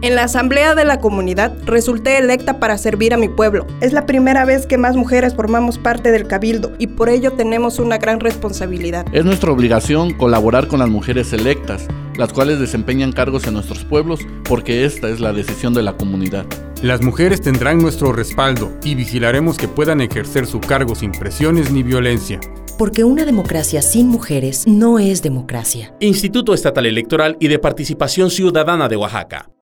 En la asamblea de la comunidad resulté electa para servir a mi pueblo. Es la primera vez que más mujeres formamos parte del cabildo y por ello tenemos una gran responsabilidad. Es nuestra obligación colaborar con las mujeres electas, las cuales desempeñan cargos en nuestros pueblos, porque esta es la decisión de la comunidad. Las mujeres tendrán nuestro respaldo y vigilaremos que puedan ejercer su cargo sin presiones ni violencia. Porque una democracia sin mujeres no es democracia. Instituto Estatal Electoral y de Participación Ciudadana de Oaxaca.